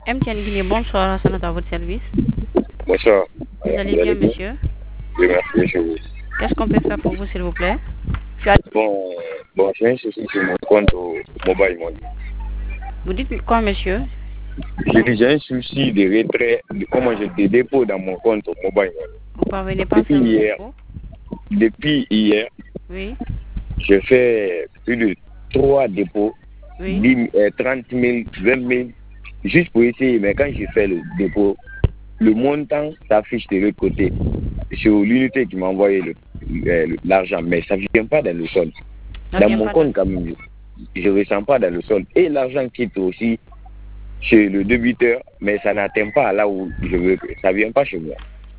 MTN Guinée, bonsoir, Hassanat à votre service. Bonsoir. Vous allez bien, monsieur? Oui, merci, chez vous. Qu'est-ce qu'on peut faire pour vous, s'il vous plaît? Bon, j'ai un souci sur mon compte au Mobile Money. Vous dites quoi, monsieur? J'ai un souci de retrait, comment j'ai des dépôts dans mon compte au Mobile Money. Vous parvenez pas à faire le dépôt? Depuis hier, Oui. j'ai fait plus de 3 dépôts, Oui. 30 000, 20 000, juste pour essayer. Mais quand j'ai fait le dépôt, le montant s'affiche de l'autre côté. Sur l'unité qui m'a envoyé l'argent, mais ça ne vient pas dans le solde. Dans mon compte, quand même, je ne ressens pas dans le solde. Et l'argent quitte aussi chez le débiteur, mais ça n'atteint pas là où je veux. Ça ne vient pas chez moi.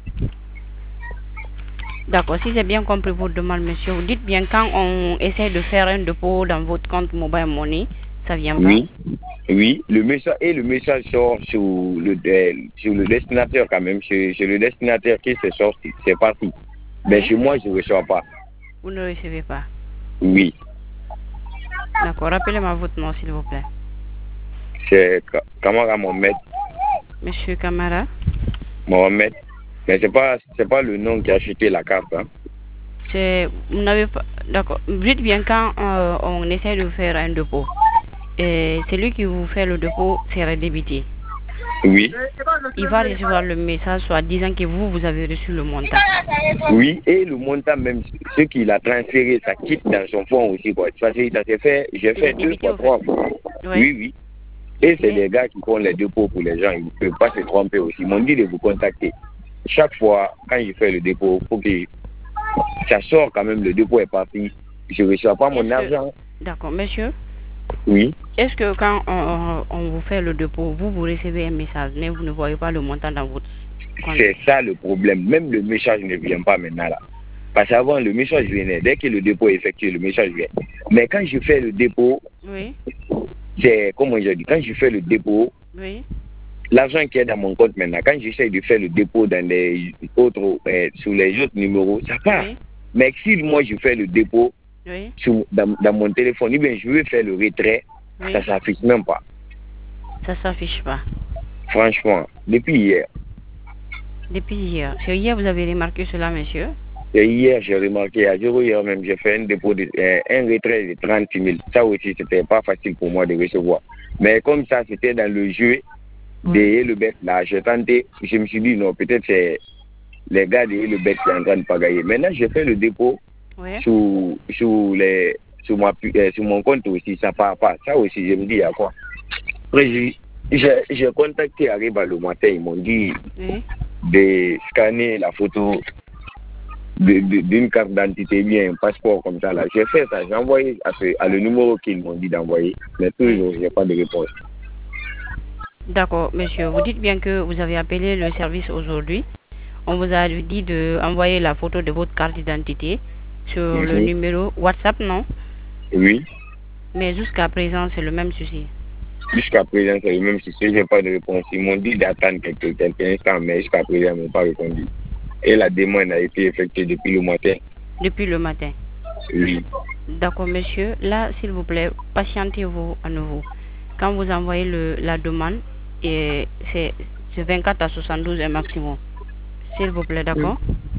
D'accord, si j'ai bien compris votre demande, monsieur, vous dites bien quand on essaie de faire un dépôt dans votre compte Mobile Money, ça vient pas? Oui, le message sort sur le destinataire quand même, chez le destinataire qui se sort, c'est parti. Mais chez moi, je ne reçois pas. Vous ne recevez pas? Oui. D'accord, rappelez-moi votre nom, s'il vous plaît. C'est Kamara Mohamed. Monsieur Kamara? Mohamed. Mais c'est pas le nom qui a acheté la carte. Hein. Vous n'avez pas... D'accord. Vous dites bien quand on essaie de faire un dépôt. Et celui qui vous fait le dépôt sera débité. Oui. Il va recevoir le message soit disant que vous avez reçu le montant. Oui, et le montant même, ce qu'il a transféré, ça quitte dans son fonds aussi. Quoi. Ça s'est fait, j'ai fait 2 fois, 3 fois. Oui. Et c'est des gars qui font les dépôts pour les gens, ils ne peuvent pas se tromper aussi. Ils m'ont dit de vous contacter. Chaque fois, quand je fais le dépôt, il faut que ça sort quand même, le dépôt est parti. Je ne reçois pas mon argent. D'accord, monsieur? Oui. Est-ce que quand on vous fait le dépôt, vous recevez un message, mais vous ne voyez pas le montant dans votre compte? C'est ça le problème. Même le message ne vient pas maintenant là. Parce qu'avant, le message venait. Dès que le dépôt est effectué, le message vient. Mais quand je fais le dépôt, c'est, comment je dis, quand je fais le dépôt, l'argent qui est dans mon compte maintenant, quand j'essaie de faire le dépôt dans les autres, sur les autres numéros, ça part. Mais si moi je fais le dépôt dans mon téléphone, bien, je veux faire le retrait, ça ne s'affiche même pas. Ça ne s'affiche pas? Franchement, depuis hier. Depuis hier. C'est hier vous avez remarqué cela, monsieur? Et hier, j'ai remarqué, à 0 hier même, j'ai fait un dépôt, un retrait de 30 000. Ça aussi, c'était pas facile pour moi de recevoir. Mais comme ça, c'était dans le jeu de le bête là, j'ai tenté, je me suis dit non, peut-être c'est les gars de le bête qui sont en train de pagailler. Maintenant, j'ai fait le dépôt sur mon compte aussi, ça part pas. Ça aussi, je me dis, il y a quoi? Après, j'ai contacté Arriba le matin, ils m'ont dit de scanner la photo d'une carte d'identité, bien un passeport comme ça là. J'ai fait ça, j'ai envoyé à le numéro qu'ils m'ont dit d'envoyer, mais toujours, je n'ai pas de réponse. D'accord, monsieur. Vous dites bien que vous avez appelé le service aujourd'hui. On vous a dit d'envoyer la photo de votre carte d'identité sur le numéro WhatsApp, non? Oui. Mais jusqu'à présent, c'est le même souci. Jusqu'à présent, c'est le même souci. Je n'ai pas de réponse. Ils m'ont dit d'attendre quelques instants, mais jusqu'à présent, ils ne m'ont pas répondu. Et la demande a été effectuée depuis le matin. Depuis le matin? Oui. D'accord, monsieur. Là, s'il vous plaît, patientez-vous à nouveau. Quand vous envoyez la demande, c'est 24 à 72 un maximum. S'il vous plaît, d'accord?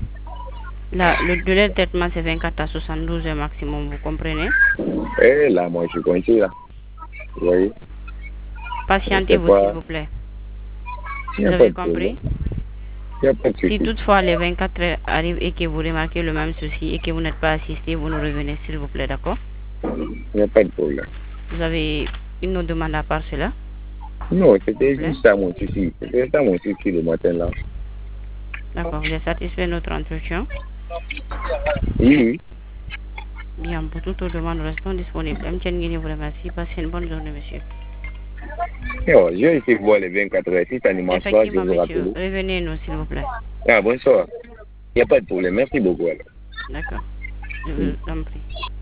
Le délai de traitement, c'est 24 à 72 un maximum, vous comprenez? Eh là, moi, je suis coincé là. Vous voyez? Patientez-vous, s'il vous plaît. Vous avez compris? Si toutefois les 24 heures arrivent et que vous remarquez le même souci et que vous n'êtes pas assisté, vous nous revenez, s'il vous plaît, d'accord? Il n'y a pas de problème. Vous avez une autre demande à part cela? Non, c'était juste ça mon souci. C'était ça mon souci le matin là. D'accord, vous êtes satisfait de notre entretien? Oui. Bien, pour toute autre demande, nous restons disponibles. MTN Guinée vous remercie. Passez une bonne journée, monsieur. Je vais essayer de voir les 24 heures. Si ça ne marche pas, je vous rappelle. Revenez-nous, s'il vous plaît. Ah, bonsoir. Il n'y a pas de problème. Merci beaucoup. D'accord. Je vous en prie.